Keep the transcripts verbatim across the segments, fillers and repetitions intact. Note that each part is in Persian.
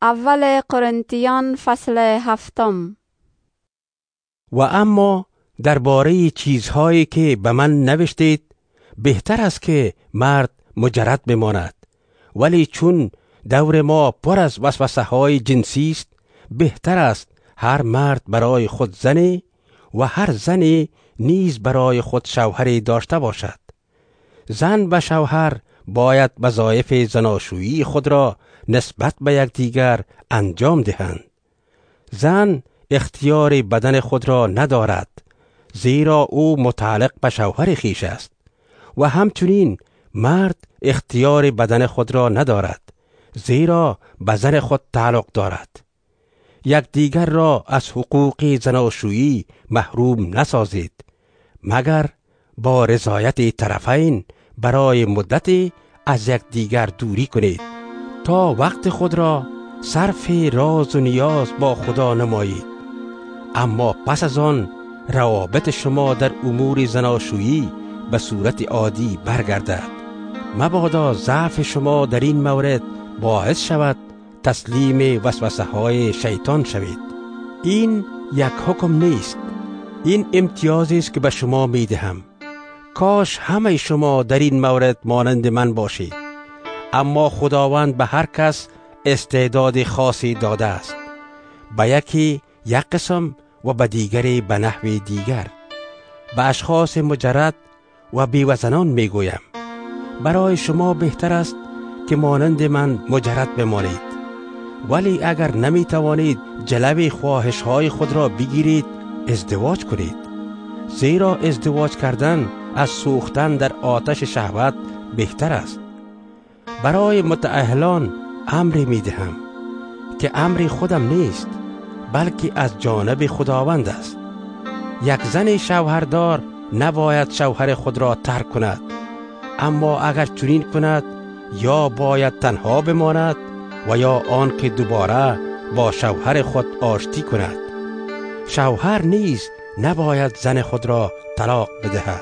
اول قرنتیان فصل هفتم. و اما درباره چیزهایی که به من نوشتید بهتر است که مرد مجرد بماند، ولی چون دور ما پر از وسوسه های جنسی است، بهتر است هر مرد برای خود زنی و هر زنی نیز برای خود شوهری داشته باشد. زن و شوهر باید وظایف زناشویی خود را نسبت به یکدیگر انجام دهند. زن اختیار بدن خود را ندارد، زیرا او متعلق به شوهر خویش است، و همچنین مرد اختیار بدن خود را ندارد، زیرا به زن خود تعلق دارد. یکدیگر را از حقوق زناشویی محروم نسازید، مگر با رضایت طرفین برای مدتی از یکدیگر دوری کنید تا وقت خود را صرف راز و نیاز با خدا نمایید. اما پس از آن روابط شما در امور زناشویی به صورت عادی برگردد. مبادا ضعف شما در این مورد باعث شود تسلیم وسوسه های شیطان شوید. این یک حکم نیست، این امتیازی است که به شما می دهم. کاش همه شما در این مورد مانند من باشید، اما خداوند به هر کس استعداد خاصی داده است، به یکی یک قسم و به دیگری به نحو دیگر. به اشخاص مجرد و بیوزنان می گویم، برای شما بهتر است که مانند من مجرد بمانید، ولی اگر نمی توانید جلوی خواهش های خود را بگیرید، ازدواج کنید، زیرا ازدواج کردن از سوختن در آتش شهوت بهتر است. برای متأهلان امری می دهم که امری خودم نیست، بلکه از جانب خداوند است. یک زن شوهردار نباید شوهر خود را ترک کند، اما اگر چنین کند یا باید تنها بماند و یا آن که دوباره با شوهر خود آشتی کند. شوهر نیز نباید زن خود را طلاق بدهد.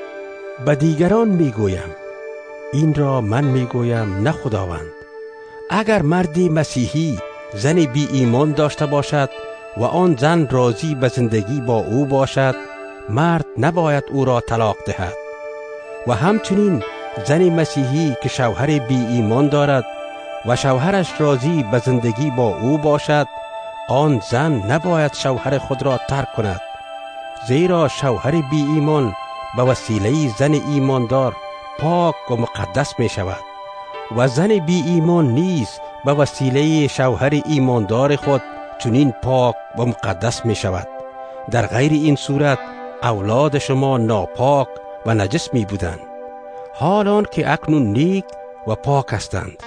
به دیگران می گویم، این را من می گویم نه خداوند. اگر مردی مسیحی زن بی ایمان داشته باشد و آن زن راضی به زندگی با او باشد، مرد نباید او را طلاق دهد. و همچنین زن مسیحی که شوهر بی ایمان دارد و شوهرش راضی به زندگی با او باشد، آن زن نباید شوهر خود را ترک کند، زیرا شوهر بی ایمان به وسیله زن ایماندار پاک و مقدس می شود و زن بی ایمان نیز به وسیله شوهر ایماندار خود چنین پاک و مقدس می شود. در غیر این صورت اولاد شما ناپاک و نجس می بودند، حالان که اکنون نیک و پاک هستند.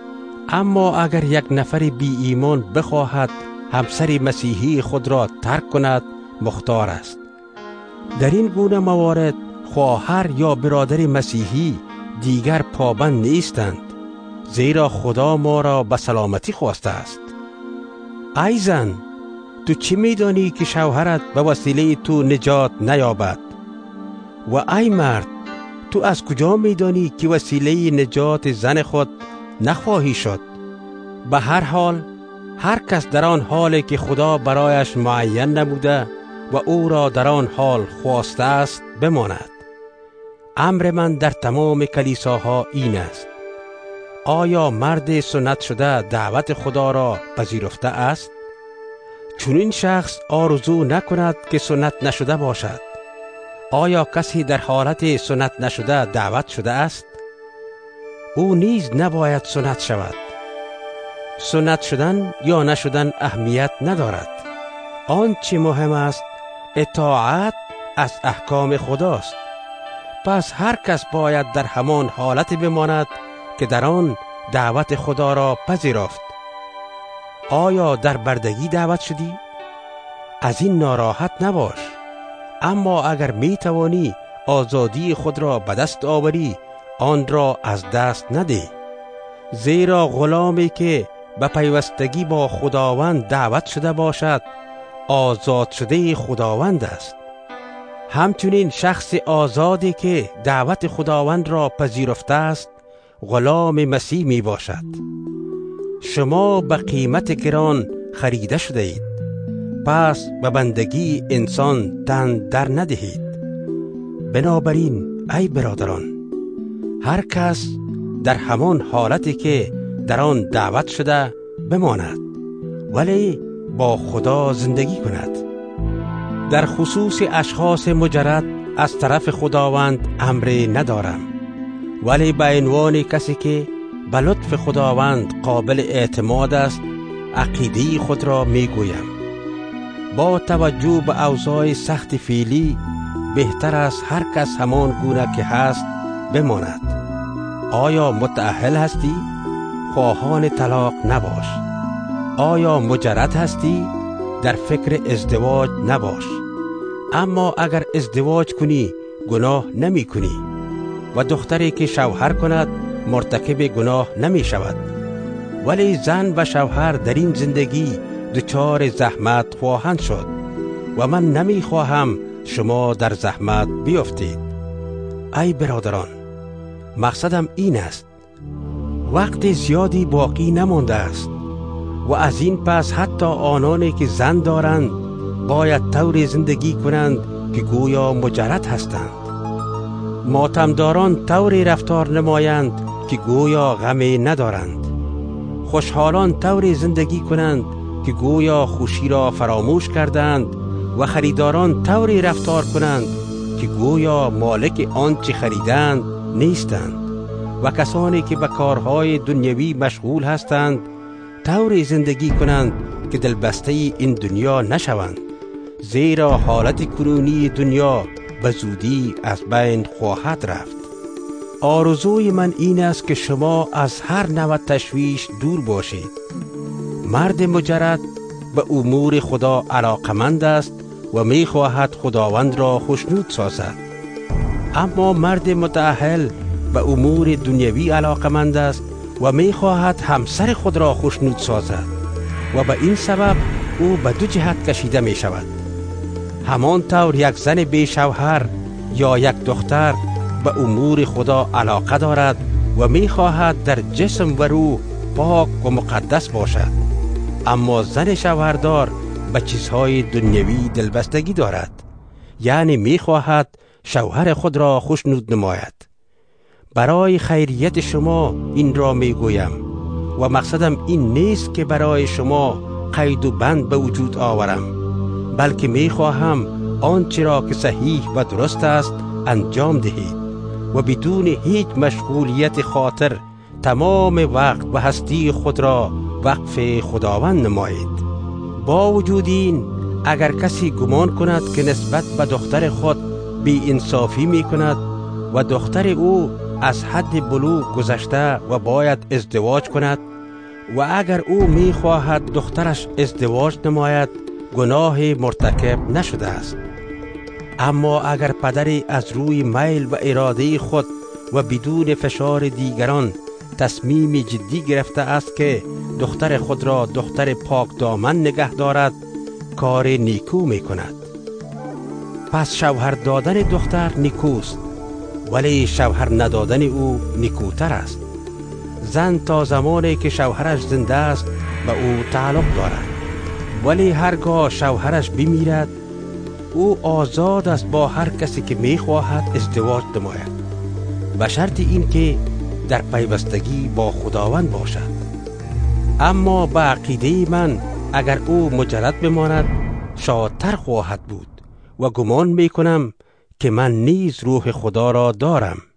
اما اگر یک نفر بی ایمان بخواهد همسر مسیحی خود را ترک کند، مختار است. در این گونه موارد خواهر یا برادر مسیحی دیگر پابند نیستند، زیرا خدا ما را به سلامتی خواسته است. ای زن، تو چی می‌دانی که شوهرت به وسیله تو نجات نیابد؟ و ای مرد، تو از کجا می‌دانی که وسیله نجات زن خود نخواهی شد؟ به هر حال هر کس در آن حالی که خدا برایش معین نموده و او را در آن حال خواسته است بماند. امر من در تمام کلیساها این است: آیا مرد سنت شده دعوت خدا را پذیرفته است؟ چون این شخص آرزو نکند که سنت نشده باشد. آیا کسی در حالت سنت نشده دعوت شده است؟ او نیز نباید سنت شود. سنت شدن یا نشدن اهمیت ندارد. آنچه مهم است اطاعت از احکام خداست. پس هر کس باید در همان حالت بماند که در آن دعوت خدا را پذیرفت. آیا در بردگی دعوت شدی؟ از این ناراحت نباش، اما اگر می توانی آزادی خود را به دست آوری، آن را از دست نده، زیرا غلامی که به پیوستگی با خداوند دعوت شده باشد آزاد شده خداوند است. همچنین شخص آزادی که دعوت خداوند را پذیرفته است غلام مسیح می باشد. شما به قیمت گران خریده شده اید، پس به بندگی انسان تن در ندهید. بنابراین ای برادران، هر کس در همان حالتی که در آن دعوت شده بماند، ولی با خدا زندگی کند. در خصوص اشخاص مجرد از طرف خداوند امری ندارم، ولی به عنوان کسی که به لطف خداوند قابل اعتماد است عقیده خود را می گویم. با توجه به اوضاع سخت فعلی بهتر است هر کس همان گونه که هست بماند. آیا متأهل هستی؟ خواهان طلاق نباش. آیا مجرد هستی؟ در فکر ازدواج نباش. اما اگر ازدواج کنی گناه نمی کنی و دختری که شوهر کند مرتکب گناه نمی شود. ولی زن و شوهر در این زندگی دچار زحمت خواهند شد و من نمی خواهم شما در زحمت بیفتید. ای برادران، مقصدم این است، وقت زیادی باقی نمانده است و از این پس حتی آنانی که زن دارند باید طور زندگی کنند که گویا مجرد هستند. ماتمداران طوری رفتار نمایند که گویا غمی ندارند. خوشحالان طوری زندگی کنند که گویا خوشی را فراموش کردند و خریداران طوری رفتار کنند که گویا مالک آنچه خریدند نیستند و کسانی که به کارهای دنیوی مشغول هستند طوری زندگی کنند که دلبسته این دنیا نشوند، زیرا حالت کنونی دنیا به زودی از بین خواهد رفت. آرزوی من این است که شما از هر نوع تشویش دور باشید. مرد مجرد به امور خدا علاقمند است و می خواهد خداوند را خوشنود سازد، اما مرد متأهل به امور دنیوی علاقمند است و می خواهد همسر خود را خوشنود سازد و به این سبب او به دو جهت کشیده می شود. همانطور یک زن بی شوهر یا یک دختر به امور خدا علاقه دارد و می خواهد در جسم و روح پاک و مقدس باشد، اما زن شوهردار به چیزهای دنیوی دلبستگی دارد، یعنی می خواهد شوهر خود را خوشنود نماید. برای خیریت شما این را می گویم و مقصدم این نیست که برای شما قید و بند به وجود آورم، بلکه می خواهم آنچه را که صحیح و درست است انجام دهید و بدون هیچ مشغولیت خاطر تمام وقت و هستی خود را وقف خداوند نمایید. با وجود این، اگر کسی گمان کند که نسبت به دختر خود بی انصافی می کند و دختر او از حد بلوغ گذشته و باید ازدواج کند و اگر او می خواهد دخترش ازدواج نماید، گناه مرتکب نشده است. اما اگر پدری از روی میل و اراده خود و بدون فشار دیگران تصمیم جدی گرفته است که دختر خود را دختر پاک دامن نگه دارد، کار نیکو می کند. پس شوهر دادن دختر نیکوست، ولی شوهر ندادن او نیکوتر است. زن تا زمانی که شوهرش زنده است به او تعلق دارد، ولی هرگاه شوهرش بمیرد او آزاد است با هر کسی که می خواهد ازدواج نماید، به شرط این که در پیوستگی با خداوند باشد. اما به عقیده من اگر او مجرد بماند شادتر خواهد بود و گمان می کنم که من نیز روح خدا را دارم.